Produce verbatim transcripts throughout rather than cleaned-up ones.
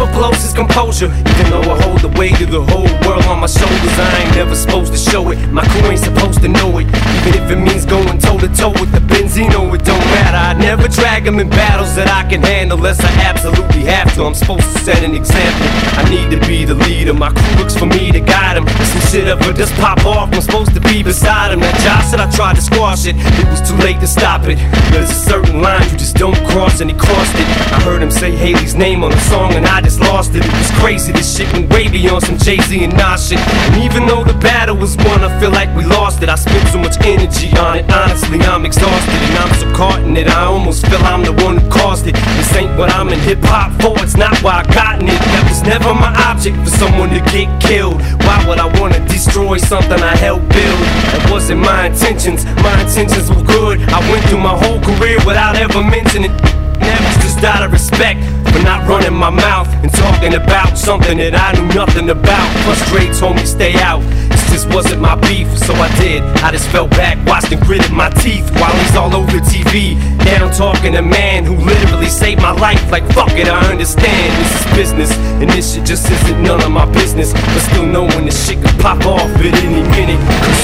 never blows his composure. Even though I hold the weight of the whole world on my shoulders, I ain't never supposed to show it. My crew ain't supposed to know it. Even if it means going toe to toe with the Benzino, it don't matter. I never drag them in battles that I can handle unless I absolutely have to. I'm supposed to set an example. I need to be the leader. My crew looks for me to guide them. If some shit ever just pop off, I'm supposed to be beside him. That Josh said I tried to squash it, it was too late to stop it. There's a certain line you just don't cross, and he crossed it. I heard him say Haley's name on the song and I just lost it. It was crazy, this shit went way beyond some Jay-Z and Nas shit. And even though the battle was won, I feel like we lost it. I spent so much energy on it, honestly I'm exhausted. And I'm so caught in it, I almost feel I'm the one who caused it. This ain't what I'm in hip-hop for, it's not why I gotten it. That was never my object, for someone to get killed. Why would I wanna destroy something I helped build? That wasn't my intentions, my intentions were good. I went through my whole career without ever mentioning it. That was just out of respect for not running my mouth and talking about something that I knew nothing about. Plus Dre told me stay out, this just wasn't my beef, so I did. I just fell back, watched and gritted my teeth while he's all over T V. Now I'm talking to a man who literally saved my life. Like fuck it, I understand this is business, and this shit just isn't none of my business. But still knowing this shit could pop off at any minute.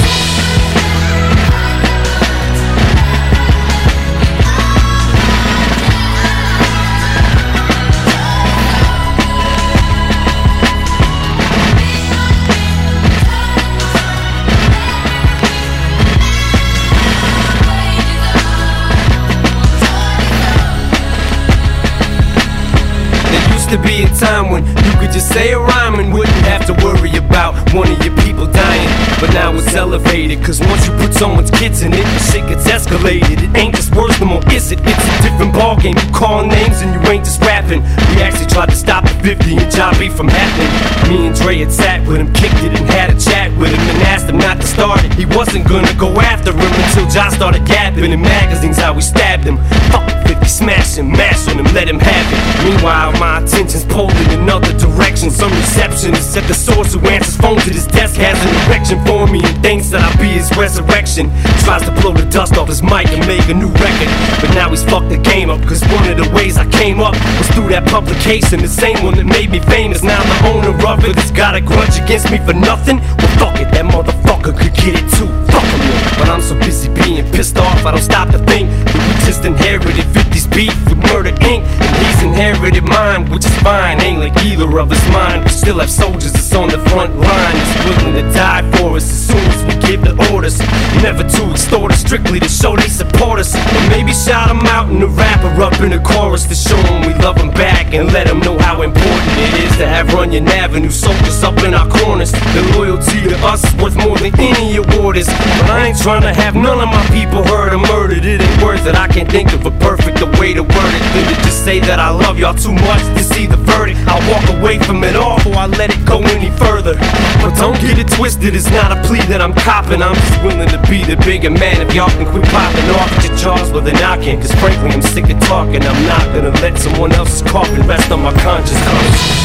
To be a time when you could just say a rhyme and wouldn't have to worry about one of your people dying. But now it's elevated, cause once you put someone's kids in it, the shit gets escalated. It ain't just words no more, is it? It's a different ballgame. You call names and you ain't just rapping. We actually tried to stop the fifty and John B from happening. Me and Dre had sat with him, kicked it and had a chat with him and asked him not to start it. He wasn't gonna go after him until John started gapping in magazines how we stabbed him. Fuck fifty, smash him, mash on him, let him have it. Meanwhile my attention's pulled in another direction. Some receptionist at the source who answers phone to this desk has an erection for me and thinks that I'll be his resurrection. Tries to blow the dust off his mic and make a new record, but now he's fucked the game up, cause one of the ways I came up was through that publication, the same one that made me famous. Now the owner of it has got a grudge against me for nothing. Well fuck it, that motherfucker could get it too. Fuck him, but I'm so busy being pissed off I don't stop to think that we just inherited fifty's beef with Murder Incorporated, and he's inherited mine, which is fine. Ain't like either of us mine. We still have soldiers that's on the front line, that's willing to die for us as soon as we give the orders. Never to extort us, strictly to show they support us. Or maybe shout them out in the rapper up in the chorus to show them we love them back and let them know how important it is to have Runyon Avenue soldiers up in our corners. The loyalty to us is worth more than any award is. But I ain't trying to have none of my people hurt or murdered. It ain't worth it, I can't think of a perfect way to word it than to just say that I love y'all too much to see the verdict. I'll walk away from it all before I let it go any further. But don't get it twisted, it's not a plea that I'm copping. I'm just willing to be the bigger man if y'all can quit popping off at your jaws with a knocking. Cause frankly I'm sick of talking, I'm not gonna let someone else's coffin rest on my conscience.